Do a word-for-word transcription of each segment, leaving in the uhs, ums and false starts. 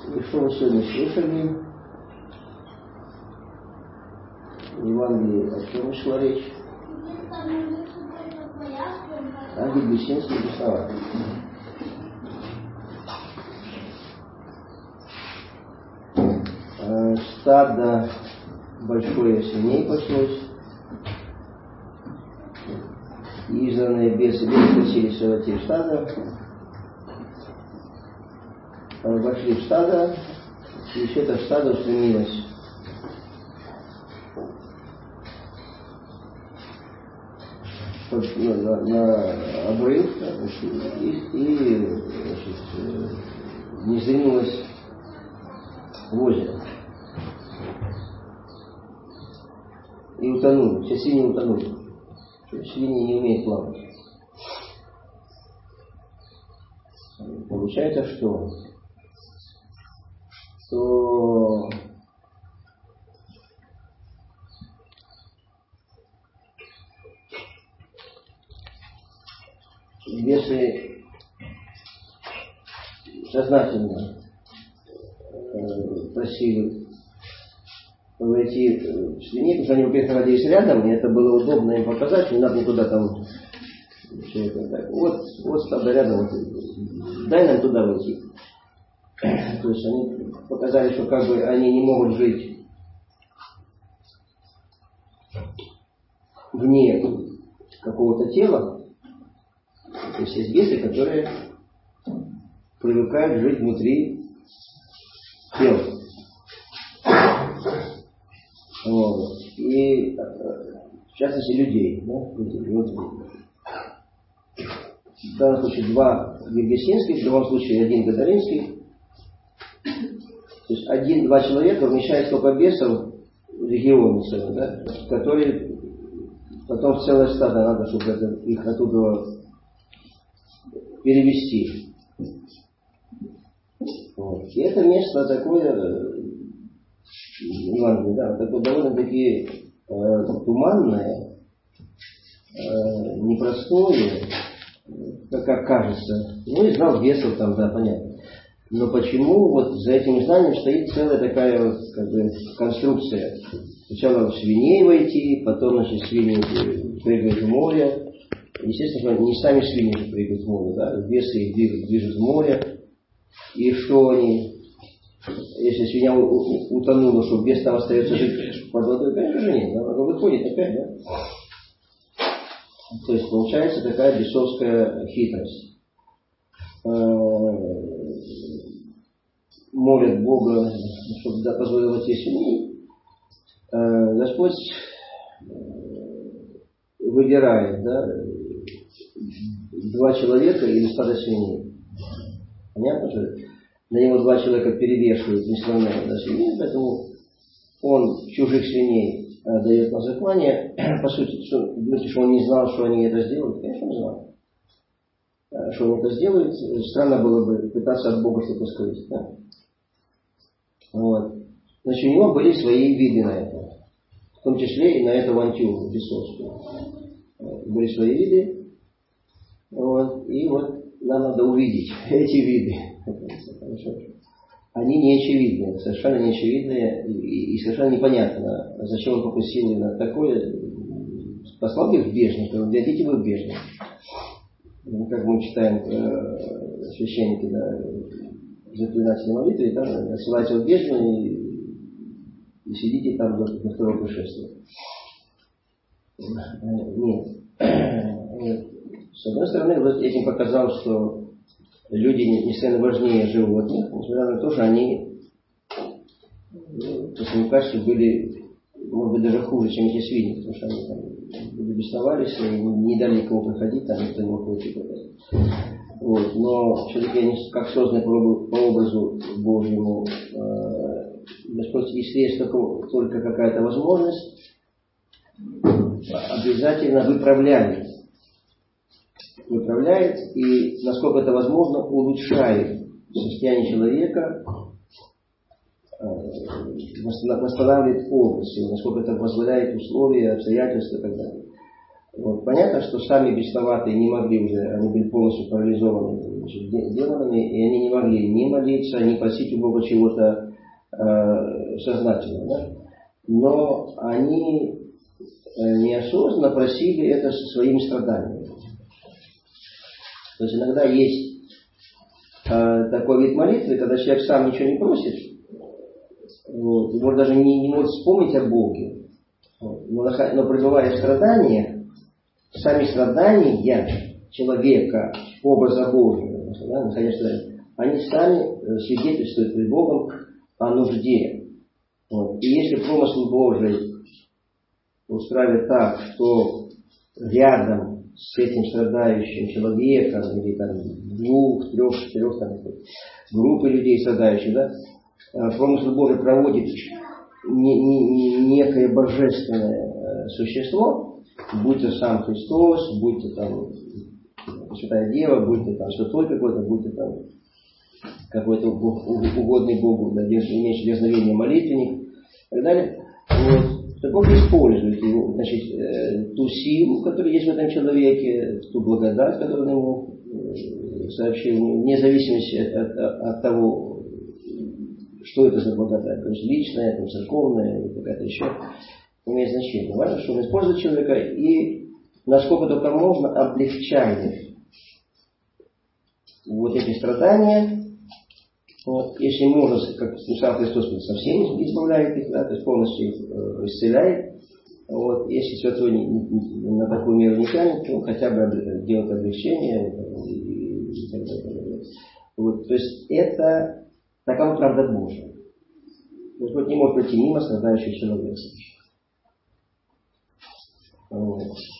И что вы сегодня слышали? В Евангелии о чем шла речь? Ангел бесчинствует бесноват. Стадо большое свиней паслось, и изгнанные бесы просили сиротей в стадо, вошли в стадо, и еще это стадо устремилось на, на, на обрыв и, и значит, не сдвинулось в озеро. И утонули, все свиньи утонули. Свиньи не умеют плавать. Получается, что? Что бесы сознательно э, просили войти в свиней, потому что они, во-первых, находились рядом, и это было удобно им показать, не надо никуда там человека, так, вот, вот стадо рядом, вот, дай нам туда войти. То есть они показали, что как бы они не могут жить вне какого-то тела. То есть есть бесы, которые привыкают жить внутри тела. Вот. И в частности людей. Да? Вот. В данном случае два гергесинских, в другом случае один гадаринский. То есть один-два человека вмещает столько бесов в регионе целом, да? Которые потом в целое стадо надо, чтобы это, их оттуда перевести. Вот. И это место такое, Евангелие, да, такое довольно-таки э, туманное, э, непростое, как, как кажется. Ну и знал бесов там, да, понятно. Но почему вот за этим знанием стоит целая такая вот, как бы, конструкция? Сначала в свиней войти, потом, значит, свиньи прыгают в море. Естественно, не сами свиньи прыгают в море, да, бесы их движут, движут в море. И что они, если свинья утонула, что бес там остается жить под водой, конечно же нет, она выходит опять, да? То есть получается такая бесовская хитрость. Молят Бога, чтобы да, позволил войти свиньи. Господь выбирает, да, два человека или стадо свиней. Понятно же? На него два человека перевешивают несравненно до свиней, поэтому он чужих свиней э, дает на заклание. По сути, что, думаете, что он не знал, что они это сделают? Конечно, он знал. Э, что он это сделает, странно было бы пытаться от Бога что-то скрыть. Да? Вот. Значит, у него были свои виды на это. В том числе и на эту авантюру бесовскую. Были свои виды. Вот. И вот нам надо увидеть эти виды. Они не очевидные, совершенно не очевидные и, и совершенно непонятно, зачем он покусил на такое. Послал их в бежник, дадите вы в бежник. Ну, как мы читаем э, священники, да, в заклинательной молитве, там отсылайте в бежник и, и сидите там до, до второго пришествия. Нет. С одной стороны, вот этим показал, что люди, несомненно, важнее животных, несмотря на то, что они, ну, по своему качеству были, может быть, даже хуже, чем эти свиньи, потому что они там бесновались и не дали никому проходить, там никто не мог выйти. Вот. Но все-таки они как созданы по, по образу Божьему. Э, Господь, если есть только, только какая-то возможность, обязательно выправляет. Выправляет и, насколько это возможно, улучшает состояние человека, восстанавливает образ, насколько это позволяет условия, обстоятельства и так далее. Вот. Понятно, что сами бесноватые не могли уже, они были полностью парализованы значит, демонами, и они не могли ни молиться, ни просить у Бога чего-то э, сознательного. Да? Но они неосознанно просили это со своими страданиями. То есть иногда есть э, такой вид молитвы, когда человек сам ничего не просит, вот, и может даже не, не может вспомнить о Боге, вот, но, но пребывая в страданиях, сами страдания человека, образа Божьего, да, находясь, они сами свидетельствуют пред Богом о нужде. Вот. И если промысл Божий устраивает так, что рядом с этим страдающим человеком, или там двух, трех, четырех там, группы людей страдающих, да, промысл Божий проводит не, не, не некое божественное существо, будь то сам Христос, будь то там Святая Дева, будь то там святой какой-то, будь то там какой-то угодный Богу, да, имеющий дерзновение молитвенник и так далее. Вот. То Бог использует его, значит, э, ту силу, которая есть в этом человеке, ту благодать, которую он ему э, сообщил, вне зависимости от, от, от того, что это за благодать, то есть личная, там, церковная или какая-то еще, имеет значение. Важно, что он использует человека и насколько только можно облегчает вот эти страдания. Вот, если можно, как сам Христос совсем избавляет их, да, то есть полностью их э, исцеляет. Вот, если святой не, не, на такую меру не тянет, то хотя бы делает облегчение и, и так далее. Вот, то есть это такова правда Божия. Господь не может пройти мимо страдающего человека. Вот.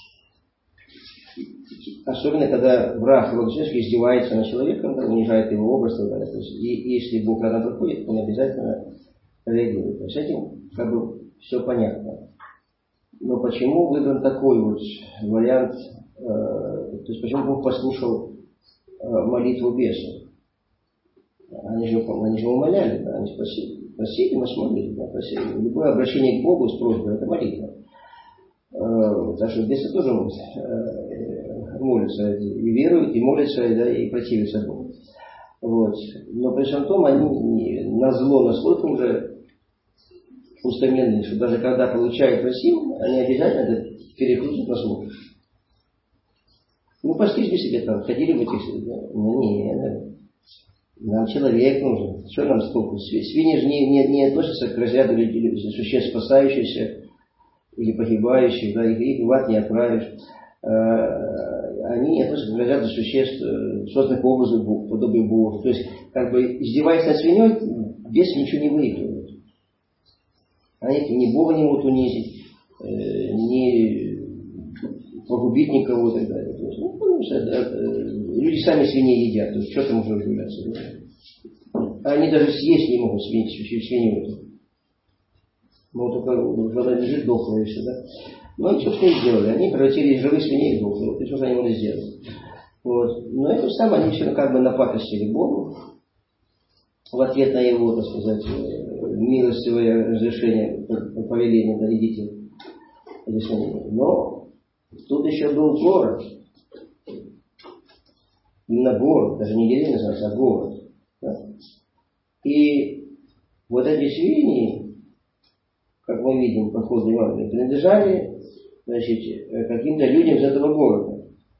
Особенно, когда враг человеческий издевается над человеком, унижает его образ, да, то есть, и, и если Бог рядом проходит, он обязательно реагирует. То есть, с этим как бы все понятно. Но почему выбран такой вот вариант, э, то есть почему Бог послушал э, молитву бесов? Они же, они же умоляли, да, они спросили, просили, мы смотрели, да, просили. Любое обращение к Богу с просьбой — это молитва. Э, так что бесы тоже э, молятся, и веруют, и молятся, да, и противятся Богу. Вот. Но при всем том, они на зло настолько уже устремлены, что даже когда получают Россию, они обязательно это перекрутят на зло. Ну, пастись бы себе там, ходили бы этих, да? Ну, не, нам человек нужен. Что нам столько? Свиньи же не, не, не относятся к разряду существ спасающихся или погибающих, да, их, их в ад не отправишь. Они относятся к разряду существ, созданных по образу подобию Бога. То есть, как бы, издеваясь над свиньей, бес ничего не выигрывает. Они ни Бога не могут унизить, ни погубить никого и так далее. То есть, ну, люди сами свиней едят, то есть что там уже удивляться. Они даже съесть не могут свинью. свинью. Ну, только она лежит дохлая и все, да. Ну, они, собственно, и сделали. Они превратили живых свиней в дохлых. Вот и что же они могли сделать. Вот. Но это самое, они все как бы напакостили Богу в ответ на его, так сказать, милостивое разрешение, повеление, да, идите. Но тут еще был город. Именно город, даже не деревня называется, а город. Да? И вот эти свиньи, как мы видим по ходу Евангелия, принадлежали, значит, каким-то людям из этого города.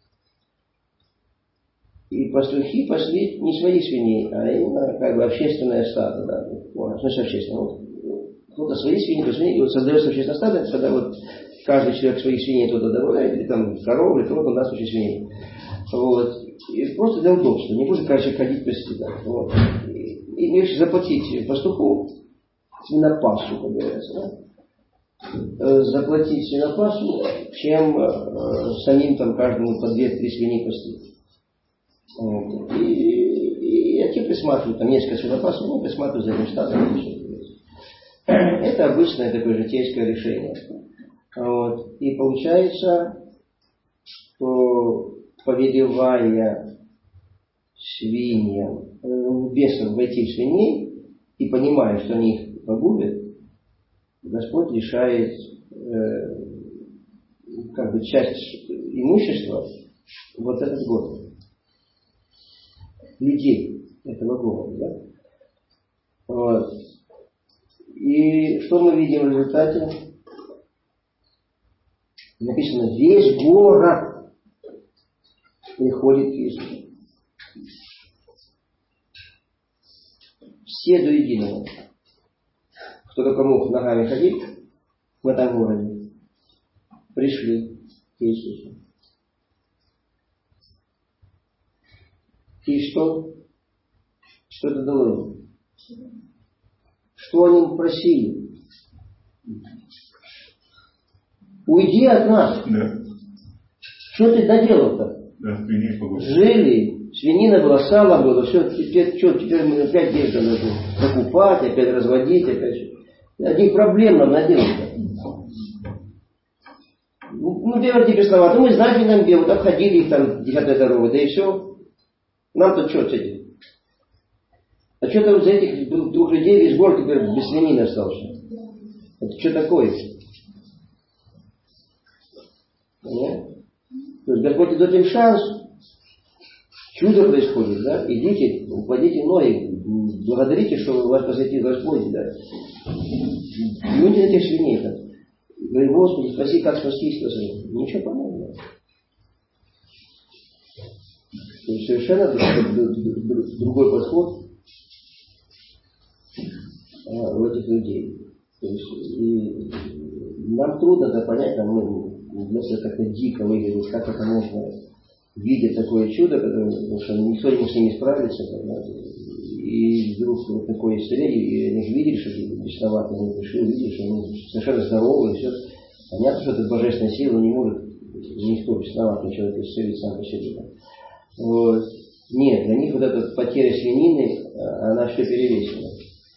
И пастухи пасли не своих свиней, а именно как бы общественное стадо. Да? Вот, значит, общественное. Вот, кто-то свои свиньи, кто свиньи, и вот создается общественное стадо, это когда вот каждый человек своих свиней туда добавляет, или там коров, или кого-то у нас очень свиней. Вот. И просто для удобства. Не будет каждый человек ходить пасти. Да? Вот. И, и легче заплатить пастуху свинопасу, как говорится, да? Заплатить свинопасу, чем э, самим там каждому по две-три свиньи пасти. Вот. И, и, и эти присматривают, там несколько свинопасов, ну, присматривают за этим стадом. Это обычное такое житейское решение. Вот. И получается, что повелевая свиньям, бесов войти в свиней и понимая, что они их погубят, Господь лишает э, как бы часть имущества вот этот год. людей этого города. Да? Вот. И что мы видим в результате? Написано, весь город приходит к Иисусу. Все до единого. Кто только мог ногами ходить в этом городе, пришли к Иисусу. И что? Что это дало им? Что они просили? Уйди от нас. Да. Что ты доделал-то? Да, жили, свинина была, сало было, все, теперь, что, теперь мы опять где-то должны закупать, опять разводить, опять. Одних проблем нам наделали. Ну, делать тебе слова, ну мы знаем, нам делают, обходили их там десятой дорогой, да и все. Нам-то что с этим? А что там за этих двух людей весь город теперь без свинины остался? Это что такое? Нет? То есть Господь дает им шанс. Чудо происходит, да? Идите, упадите ноги, благодарите, что вас посетил Господь, да? Люди этих свиней там. Говорит, Господи, спаси, как спастись, спаси. Ничего подобного. То есть совершенно другой подход в этих людей. То есть и нам трудно это понять, нам мы несколько как-то дико выглядит, как это можно видеть такое чудо, потому что никто не может с ними справиться. И вдруг вот такое исцеление, и они видели, что они бесноваты, они пришли, увидели, что они совершенно здоровы, и все. Понятно, что это божественная сила, не может никто бесноватый человек исцелить сам по себе. Вот. Нет, для них вот эта потеря свинины, она все перевесила.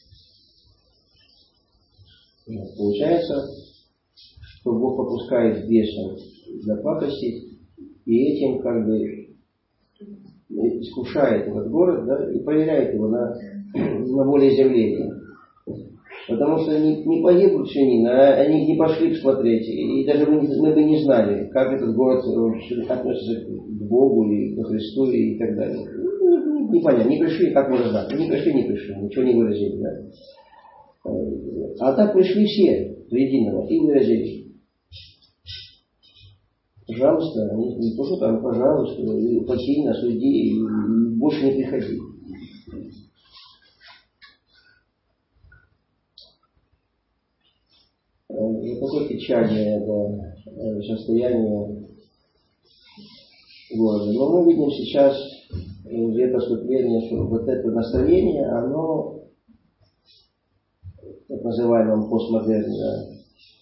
Получается, что Бог попускает бесов запакостить, и этим как бы искушает этот город, да, и проверяет его на, на волеизъявление. Потому что не, не погибнут свинины, а они не пошли посмотреть. И даже мы, мы бы не знали, как этот город относится к Богу и к Христу и так далее. Непонятно. Не, не пришли, как можно знать? Не пришли, не пришли, ничего не выразили. Да? А так пришли все до единого и выразили. Пожалуйста, не, не то, что там, пожалуйста, покинь нас, уйди, и больше не приходи. И такое печальное это состояние города. Но мы видим сейчас в это вступление, что вот это настроение, оно, так называемом постмодерне,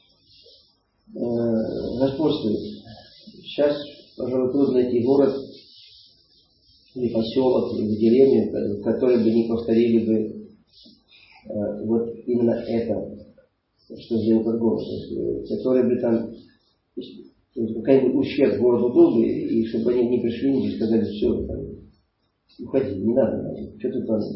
господствует. Сейчас, пожалуй, трудно найти город или поселок, или деревню, которые бы не повторили бы э, вот именно это, что сделал этот город. Которые бы там, какой-нибудь ущерб городу был бы, и чтобы они не пришли, не сказали, все, там, уходи, не надо, что ты там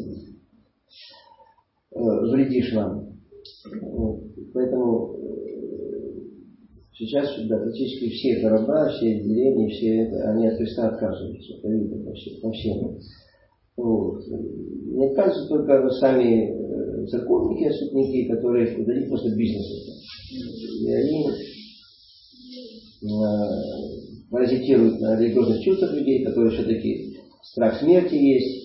э, вредишь нам. Вот. Поэтому сейчас, да, практически все города, все деревни, все это, они от Христа отказываются. Это видно по всем. По всем. Вот. Не отказываются только сами церковники, отступники, которые дадут просто бизнес. И они э, паразитируют на религиозных чувствах людей, которые все-таки страх смерти есть.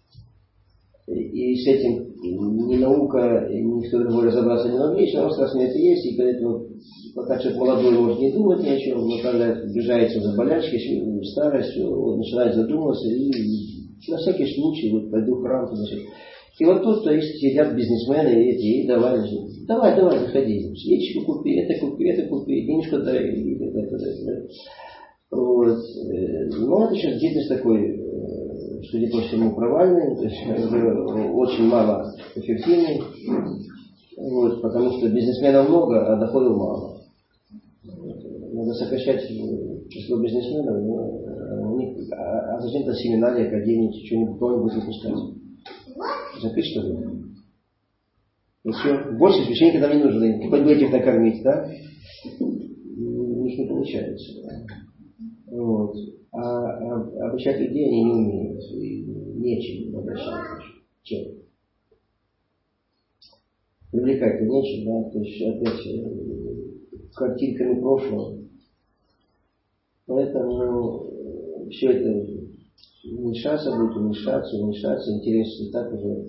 И с этим ни наука, ни кто другой разобраться не могли, все равно страх смерти есть, и поэтому пока человек молодой может не думать ни о чем, но когда приближается за болячкой, старость, он начинает задумываться, и на всякий случай вот пойду в храм. И вот тут то есть сидят бизнесмены и эти, и давай, давай, давай, заходи, свечку купи, это купи, это купи, денежку дай, и это, это, это. Вот. Но это сейчас деятельность такой, судя по всему, провальный, то есть очень мало эффективный, вот, потому что бизнесменов много, а доходов мало. Надо сокращать число бизнесменов, но них, а, а зачем-то семинарии, академии, что-нибудь, кого-нибудь выпускать. Закрыть, что ли? И все. Больше священника нам не нужно, хоть бы этих накормить, да? У них не получается. Вот. А, а обучать людей они не умеют. И нечем обращаться. Чем? Привлекать-то нечем, да, то есть опять картинками прошлого. Поэтому все это уменьшаться будет, уменьшаться, уменьшаться, интерес и так уже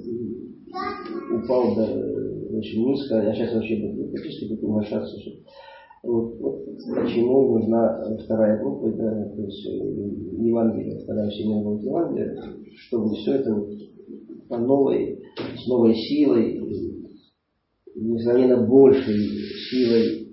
упал до очень низко, а сейчас вообще практически будет уменьшаться. Вот, вот почему нужна вторая группа, да, то есть Евангелие, вторая всемирная группа Евангелия, чтобы все это вот по новой, с новой силой, несомненно большей силой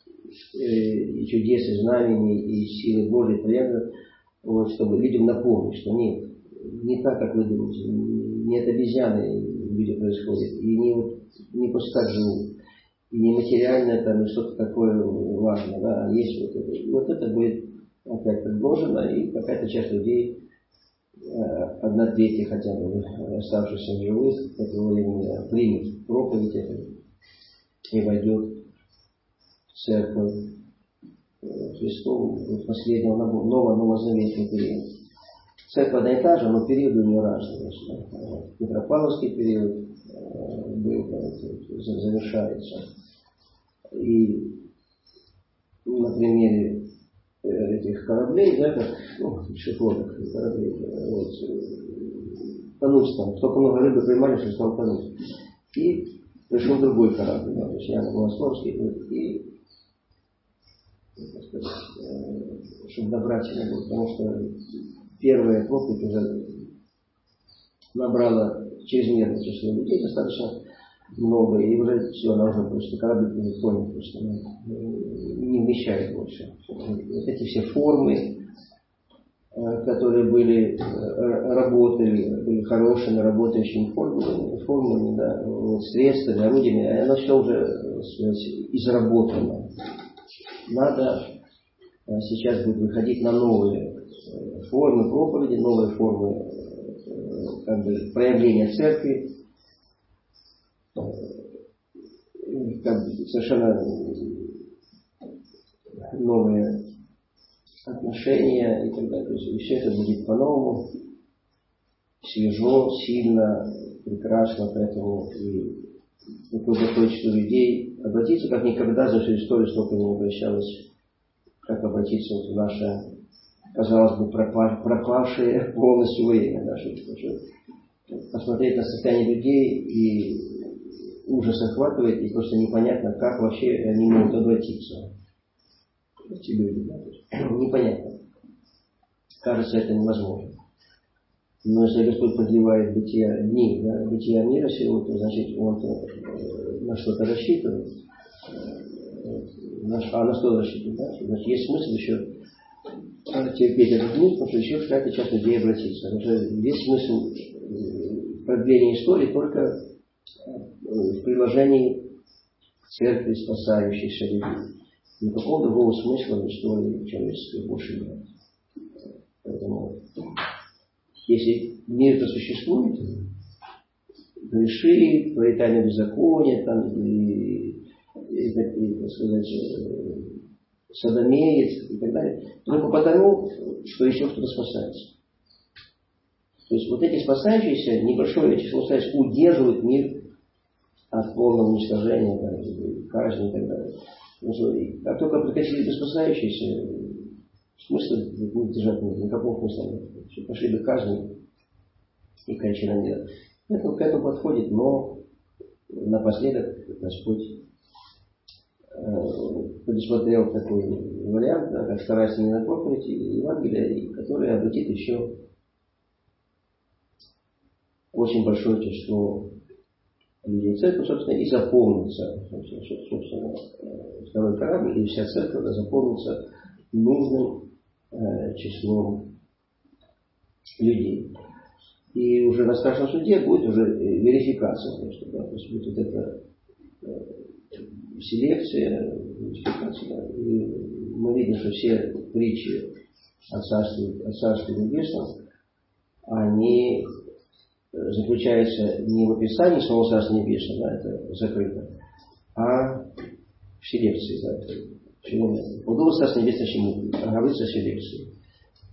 и чудес, и знамений, и силы Божьей приятно, вот, чтобы людям напомнить, что нет, не так, как вы думаете, не от обезьяны люди происходят, и не, вот, не просто так живут, и не материальное там, и что-то такое важное, да, а есть вот это. И вот это будет опять предложено, и какая-то часть людей, одна третья хотя бы оставшихся живых, этого времени примет проповедь это и войдет в церковь Христову в последнего нового новозаветного периода. Церковь одна и та же, но периоды у нее разные. Петропавловский период был, завершается. И на примере этих кораблей, да, как, ну, шифрованных кораблей, вот, тонуть там, столько много рыбы поймали, что стал тонуть. И пришел другой корабль, да, то есть Иоанн Богословский, и сказать, чтобы добраться не было, потому что первая проповедь уже набрала чрезмерное число людей, достаточно много, и уже все, она уже просто корабль уже понял, просто не вмещает больше. Вот эти все формы, которые были, работали, были хорошими, работающими формами, формами, да, вот, средствами, орудиями, оно все уже, сказать, изработано. Надо сейчас будет выходить на новые формы проповеди, новые формы как бы, проявления церкви, как бы, совершенно новые отношения и так далее. То есть все это будет по-новому, свежо, сильно, прекрасно, поэтому и такое большое число людей обратиться, как никогда за всю историю столько не обращалось, как обратиться вот в наше, казалось бы, пропавшее полностью время. Да, посмотреть на состояние людей, и ужас охватывает, и просто непонятно, как вообще они могут обратиться. Эти люди, да, непонятно. Кажется, это невозможно. Но если Господь продлевает бытия дней, да, бытия мира сего, то значит Он на что-то рассчитывает. А на что рассчитывает? Да? Значит, есть смысл еще терпеть этот дни, потому что еще какая-то часть людей обратится. Потому что весь смысл продления истории только в приложении церкви, спасающейся людей. Никакого другого смысла в истории человеческой больше нет. Поэтому, если мир-то существует, греши, творитание беззакония, там, и, и, и, так сказать, садомеет и так далее, только потому, что еще кто-то спасается. То есть вот эти спасающиеся, небольшое число спасающих, удерживают мир от полного уничтожения, там, казни и так далее. Как только прекратили спасающиеся, смысла будет держать нет, никакого смысла нет. Пошли бы казни и кончина мира. Это к этому подходит, но напоследок Господь э, предусмотрел такой вариант, да, как вторая семейная проповедь Евангелия, которая обратит еще очень большое число людей в церковь, собственно, и заполнится, собственно, второй корабль, и вся церковь заполнится нужным э, числом людей. И уже на страшном суде будет уже верификация, потому что, да, то есть будет вот эта э, селекция, верификация, да, и мы видим, что все притчи о Царстве, о Царстве Небесном, они заключаются не в описании самого Царства Небесного, да, это закрыто, а в селекции, да, это, почему нет? Удобно Царство Небесное чему? Говорится о селекции.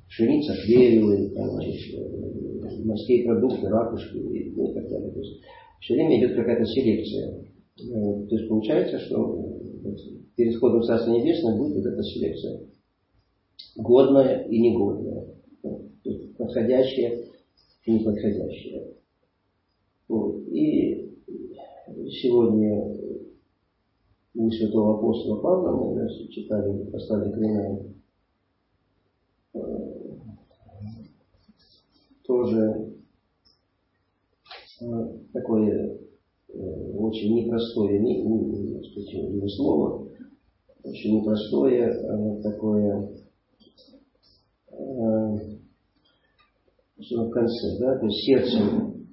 пшеница, хлеб, там, значит, морские продукты, ракушки и, ну, и так далее. То есть все время идет какая-то селекция. То есть получается, что перед входом в Царство Небесное будет вот эта селекция. Годная и негодная. Подходящая и неподходящая. Вот. И сегодня у святого апостола Павла, мы читали в послании к Римлянам, тоже такое очень непростое не, не, не, не слово, очень непростое такое, что в конце, да, то есть сердцем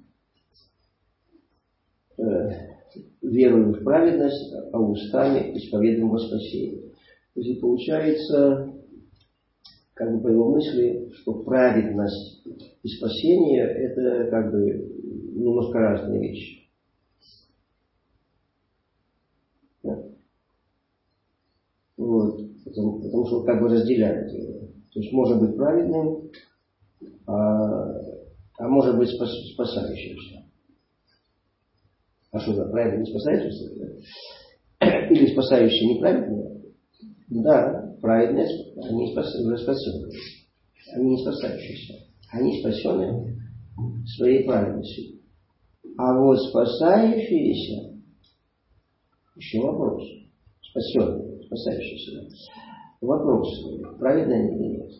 э, верую в праведность, а устами исповедуем во спасение. То есть получается, как бы по его мысли, что праведность и спасение это как бы немножко разные вещи. Да? Вот. Потому, потому что как бы разделяют его. То есть можно быть праведным, а, а может быть спас, спасающимся. А что за праведный спасающийся? Или спасающие неправедные? Да, праведные, они спас, уже спасены. Они не спасающиеся. Они спасены своей праведностью. А вот спасающиеся, еще вопрос. Спасенные, спасающиеся. Вопрос, праведны они или нет?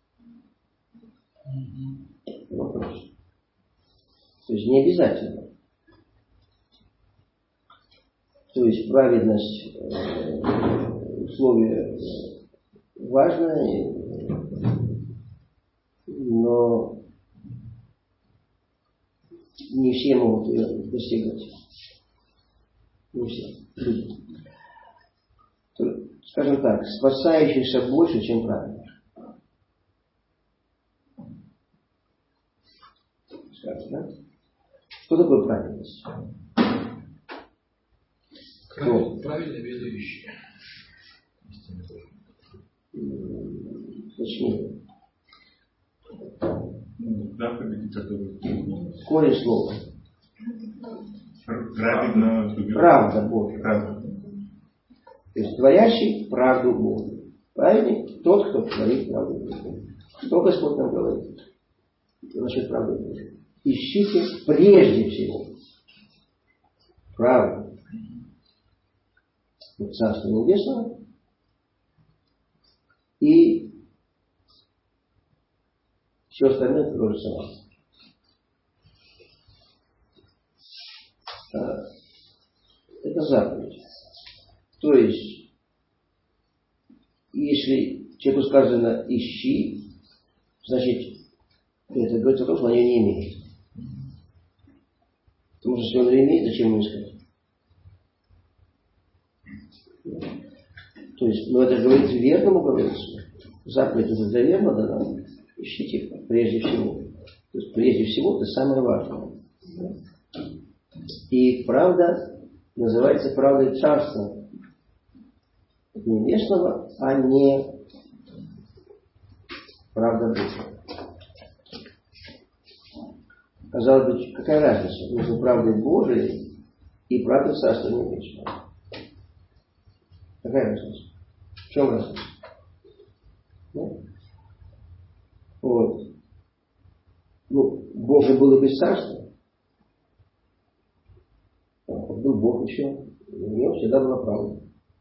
Вопрос. То есть не обязательно. То есть праведность условие важное, но не все могут ее достигать. Не все. Скажем так, спасающихся больше, чем праведных. Скажем, да? Что такое праведность? Правильно, правильно ведающие. Точнее. Заповеди, которые... Корень слова. Правильно. Правда Божья. Правда. То есть творящий правду Божию. Праведник тот, кто творит правду Божию. Что Господь нам говорит насчет правды Божьей? Ищите прежде всего правду Царства Небесного и все остальное то же самое. Это заповедь. То есть, если человеку сказано ищи, значит, это говорится о том, что он ее не имеет. Потому что если он ее имеет, зачем ему искать? То есть, ну это говорится верному, говорится. Заповедь уже для верного дана. Ищите прежде всего. То есть, прежде всего, это самое важное. И правда называется правдой Царства Небесного, а не правда Божья. Казалось бы, какая разница между правдой Божией и правдой Царства Небесного? Какая разница? В чем разница? Ну, вот. Ну, Бог же был и без царства. Был Бог еще. У него всегда была правда.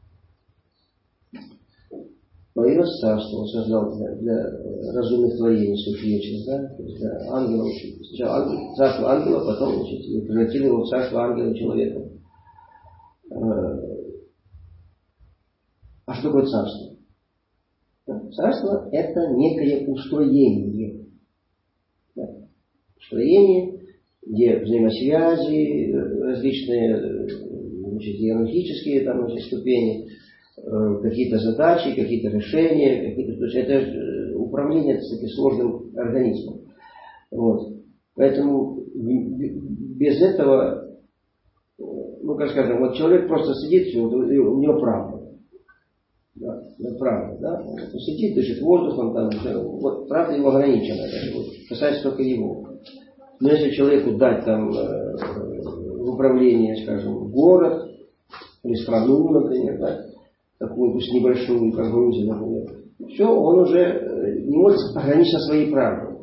Появилось царство, он создал для, для разумных творений суть вечных, да? То есть для ангелов. Сначала ангел, царство ангела, потом, значит, превратили его в царство ангела и человека. А что такое царство? Царство – это некое устроение. Да. Устроение, где взаимосвязи различные, значит, иерархические там, значит, ступени, какие-то задачи, какие-то решения, какие-то, то есть это управление таким сложным организмом. Вот. Поэтому без этого, ну как скажем, вот человек просто сидит, у него правда. Да, да, правда, да? Он сидит, дышит воздухом, там, вот, правда его ограничена, да, вот, касается только его. Но если человеку дать там в управление, скажем, город или страну, например, да, такую, пусть небольшую, как Грузия, например, все, он уже не может ограничить своей правдой.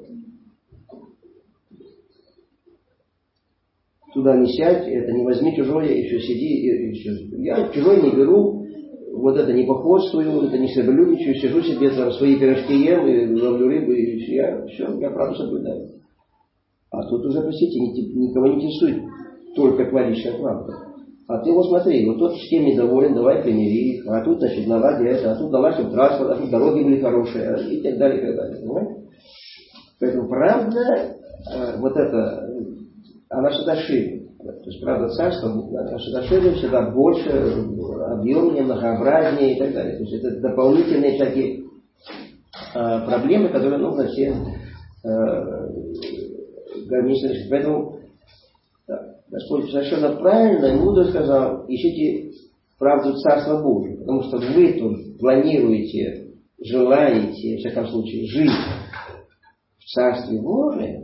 Туда не сядь, это не возьми чужое, еще сиди, еще. Я чужое не беру, вот это не походствую, это не себелюбничаю, сижу себе там свои пирожки ем, и ловлю рыбу, и я все, я правду соблюдаю. А тут уже, простите, никого не интересует только твоя личная правда. А ты вот смотри, вот тот с кем недоволен, давай примири их, а тут, значит, налади это, а тут давай, чтобы транспорт, а тут дороги были хорошие, и так далее, и так далее. Понимаете? Поэтому правда, вот это, она всегда шире. То есть правда царства, она всегда шире, всегда больше, объемнее, многообразнее и так далее. То есть это дополнительные всякие э, проблемы, которые нужно все э, гармонично решить. Поэтому да, Господь совершенно правильно и мудро сказал: ищите правду Царства Божьего, потому что вы тут планируете, желаете, в всяком случае, жить в Царстве Божьем.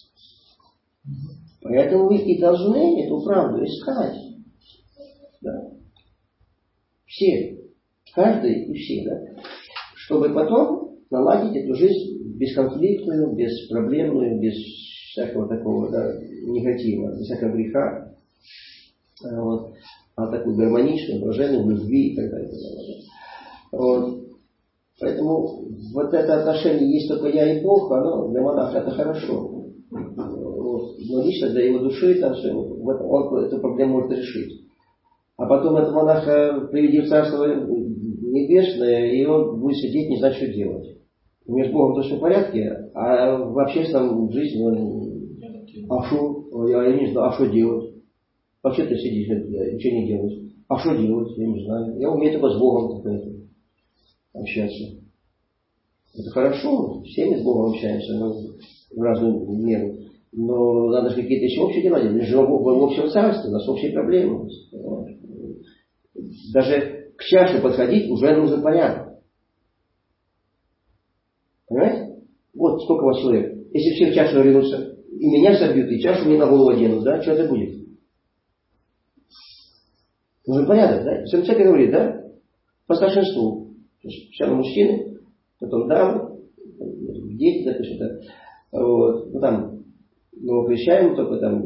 Поэтому вы и должны эту правду искать. Да. Все. Каждый и все. Да. Чтобы потом наладить эту жизнь бесконфликтную, беспроблемную, без всякого такого, да, негатива, без всякого греха. Вот. А такую гармоничную, блаженную, любви и так далее. Вот. Поэтому вот это отношение есть только я и Бог, оно для монаха это хорошо. Но лично для его души там, он эту проблему может решить. А потом этого монаха приведи в Царство Небесное, и он будет сидеть, не знать, что делать. У него с Богом то все в порядке, а в общественном жизни он... А что? Я, я не знаю, а что делать? Вообще ты сидишь, ничего не делаешь. А что делать? Я не знаю. Я умею только с Богом общаться. Это хорошо, все мы с Богом общаемся, но в разную меру. Но надо же какие-то еще общие дела делать. Мы живем в общем царстве, у нас общие проблемы. Даже к чаше подходить уже нужен порядок. Понимаете? Вот сколько у вас человек. Если все в чашу ринутся, и меня собьют, и чашу мне на голову оденут, да, что это будет? Нужен порядок, да? Все всякое говорит, да? По старшинству. Сначала мужчины, потом дамы, дети, допустим, да. Вот. Ну там, мы крещаем только там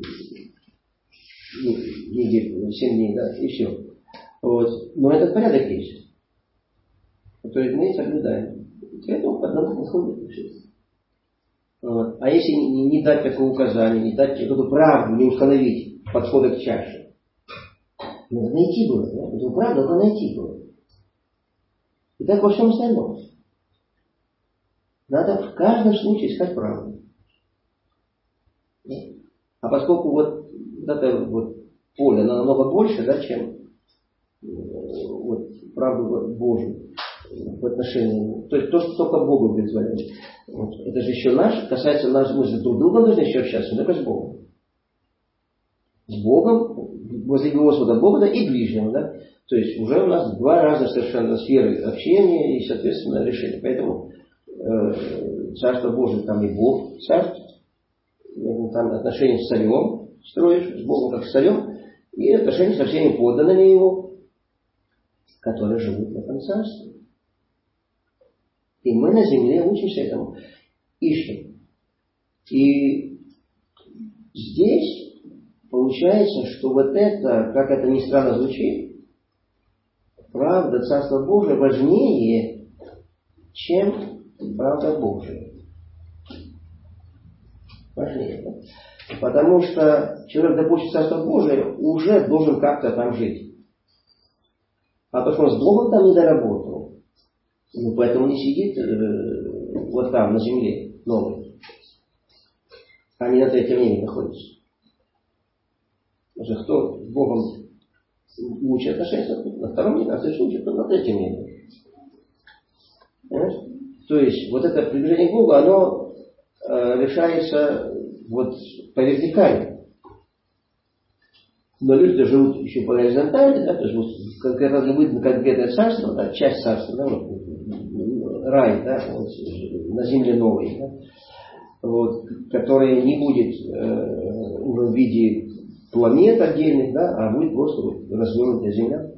неделю, семь дней, да, и все. Вот. Но этот порядок есть, который мы соблюдаем. К этому по одному подходит все. Вот. А если не, не дать такое указание, не дать какую-то правду, не установить подхода к чаше, надо найти было, да? Эту правду надо найти было. И так во всем остальном. Надо в каждом случае искать правду. А поскольку вот это вот поле намного больше, да, чем вот, правду Божию в отношении, то есть то, что только Богу удовлетворяет. Вот. Это же еще наш, касается нас, мы же друг друга должны еще общаться, только с Богом. С Богом, возле Господа Бога, да, и ближнего, да. То есть уже у нас два разных совершенно сферы общения и, соответственно, решения. Поэтому э, Царство Божие там и Бог царь, там отношения с царем строишь, с Богом как с царем, и отношения со всеми подданными его, которые живут в этом царстве. И мы на земле учимся этому, ищем. И здесь получается, что вот это, как это ни странно звучит, правда Царства Божия важнее, чем правда Божия. Важнее, да? Потому что человек, допустим, Царство Божие, уже должен как-то там жить. А то, что он с Богом там не доработал, ну, поэтому не сидит э, вот там, на земле, новый. Они на третьем небе находятся. Потому что кто с Богом лучше отношения, на втором небе, а кто лучше, то на третьем небе. Понимаешь? То есть, вот это приближение к Богу, оно э, решается вот по вертикали. Но люди живут еще по горизонтали, да, то есть вот конкретно будет на конкретное царство, да, часть царства, да, вот, рай, да, вот, на земле новой, да, вот, который не будет э, уже в виде планет отдельных, да, а будет просто вот развернутая земля,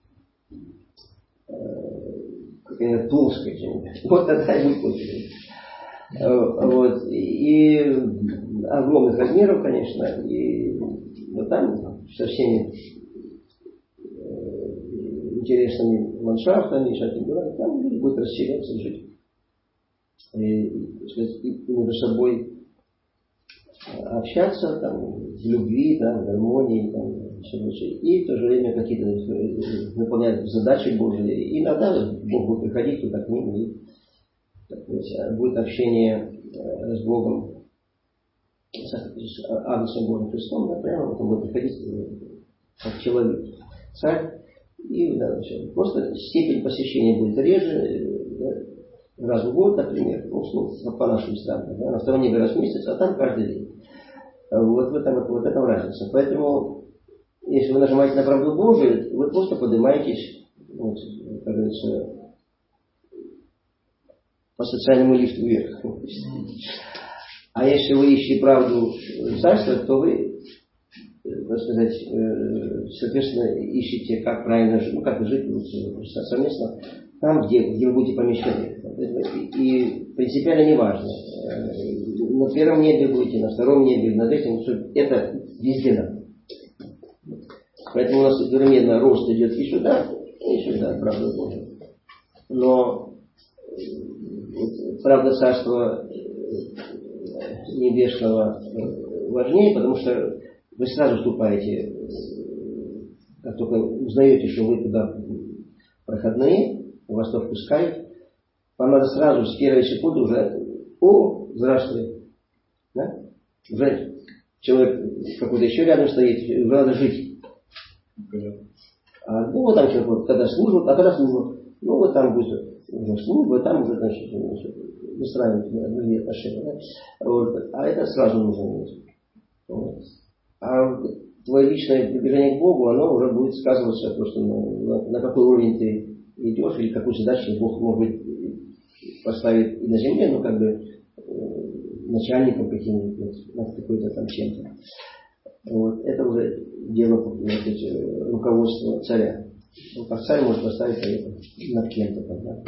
э, какая-то плоская земля. Вот тогда и будет плоская. Вот, и огромных размеров, конечно, и вот там со всеми интересными ландшафтами, там люди будут расселяться и жить. И, так сказать, и между собой общаться там, в любви, да, в гармонии, там, все прочее. И в то же время какие-то выполнять задачи Божьи. И иногда Бог будет приходить туда к ним, и так сказать, будет общение с Богом, с Агнцем Божьим Христом, да, прямо потом будет приходить как человек, царь. И да, все. Просто степень посещения будет реже, да, раз в год, например, ну, по нашим странам, да, на втором небе раз в месяц, а там каждый день. Вот в этом, вот этом разница. Поэтому, если вы нажимаете на правду Божию, вы просто поднимаетесь, вот, как говорится, по социальному лифту вверх. А если вы ищете правду царства, то вы, так сказать, соответственно, ищете, как правильно жить, ну, как жить совместно там, где, где вы будете помещены. И принципиально не важно. На первом небе будете, на втором небе, на третьем, это везде надо. Поэтому у нас одновременно рост идет и сюда, и сюда, правда Божия. Но правда царства небесного важнее, потому что вы сразу вступаете, как только узнаете, что вы туда проходные, вас то впускают, вам надо сразу с первой секунды уже: о, здравствуй. Да? Уже человек какой-то еще рядом стоит, уже надо жить. А, ну вот там человек, когда служит, а когда служит, ну вот там будет уже служба, там уже, значит, выстраивать другие отношения. Да? Вот. А это сразу нужно иметь. Вот. А твое личное приближение к Богу, оно уже будет сказываться просто на, на какой уровень ты идешь, или какую задачу Бог, может быть, поставит и на земле, но как бы начальником каким-нибудь, над какой-то там чем-то. Вот. Это уже дело, сказать, руководства царя. Ну, как царь может поставить это над кем-то тогда.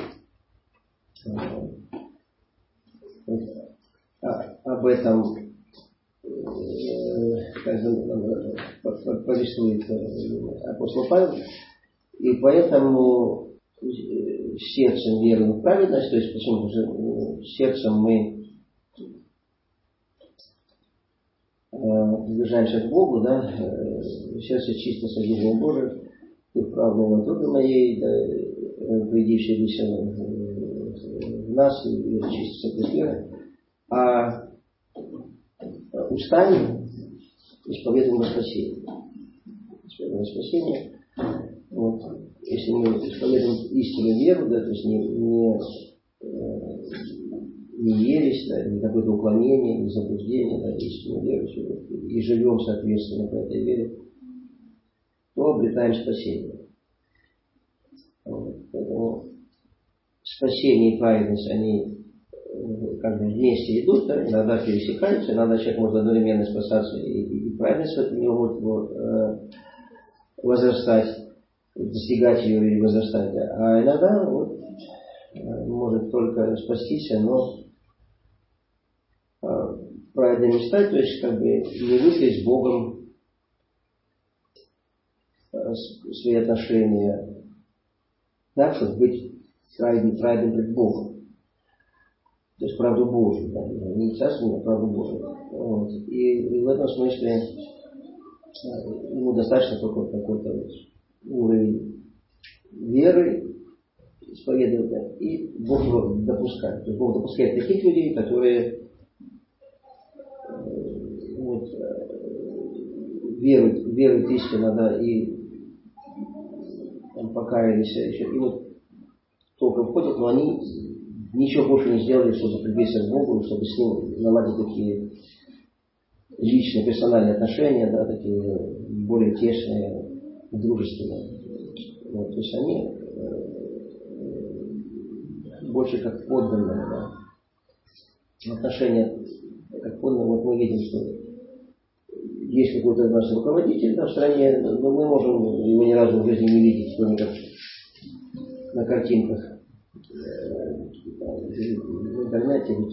А, об этом как бы, повествует апостол Павел. И поэтому сердцем веруем в праведность, то есть почему же сердцем мы приближаемся к Богу, да, сердце чисто содержание Божие, и в правной трубе моей, да, придившейся в нас, и чисто согласно веры, а устами исповедуем спасение. Исповедуем спасение. Вот. Если мы исповедуем истинную веру, да, то есть не, не, не ересь, да, не какое-то уклонение, не заблуждение, да, истинную веру, и живем соответственно по этой вере, то обретаем спасение. Вот. Поэтому спасение и праведность, они как бы вместе идут, да, иногда пересекаются, иногда человек может одновременно спасаться, и, и праведность в этом него может э, возрастать, достигать ее или возрастать. А иногда вот, может только спастись, но э, праведно не стать, то есть как бы не выслать с Богом э, свои отношения так, чтобы быть праведным, праведным пред Богом. То есть правду Божию, да, не царственную, а правду Божию. Вот. И, и в этом смысле ему достаточно только какой-то вот уровень веры исповедовать, да, и Бог его допускает. То есть Бог допускает таких людей, которые вот, веруют, веруют истинно, да, и там, покаялись еще, и вот только входят, но они ничего больше не сделали, чтобы приблизиться к Богу, чтобы с Ним наладить такие личные, персональные отношения, да, такие более тесные, дружественные. Вот, то есть они больше как подданные, да. Отношения как подданные, вот мы видим, что есть какой-то наш руководитель, да, в стране, но мы можем его ни разу в жизни не видеть, кроме как на картинках в интернете, в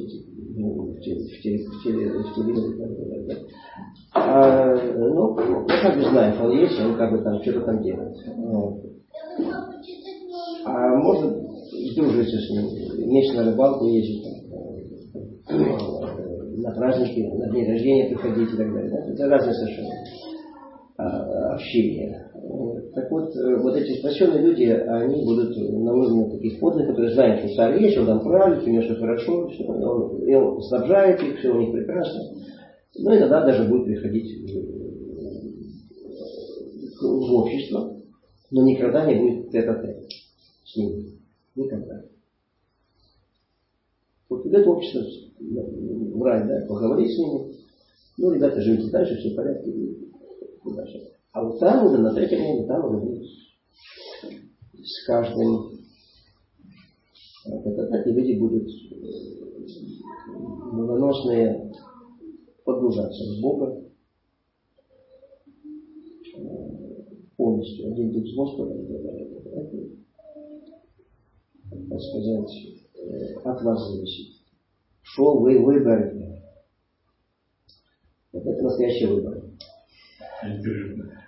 телевизоре. А, ну, мы как бы знаем, что он есть, он как бы там что-то там делает. Вот. А можно дружиться с ним, вместе на рыбалку ездить, на праздники, на дни рождения приходить и так далее. Да? Это разные совершенно общения. Так вот, вот эти спасенные люди, они будут на уровне таких подданных, которые знают, что царь есть, он там правит, у него все хорошо, все, он, и он снабжает их, все у них прекрасно. Ну и тогда даже будет приходить в, в общество, но никогда не будет тет-а-тет с ним. Никогда. Вот идет общество в рай, да, поговорить с ними. Ну, ребята, живите дальше, все в порядке. И дальше. А вот там уже, на третьем уровне, там уже будет с каждым тет-а-тет, и люди будут многоносные погружаться в Бога полностью. Один дух с Господом, так сказать, от вас зависит. Что вы выберете? Вот это настоящий выбор. Интересно.